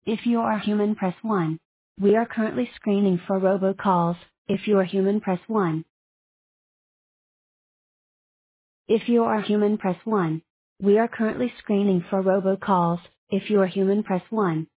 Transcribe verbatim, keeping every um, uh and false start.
If you are human, press one. We are currently screening for robocalls. If you are human, press one. If you are human, press one. We are currently screening for robocalls. If you are human, press one.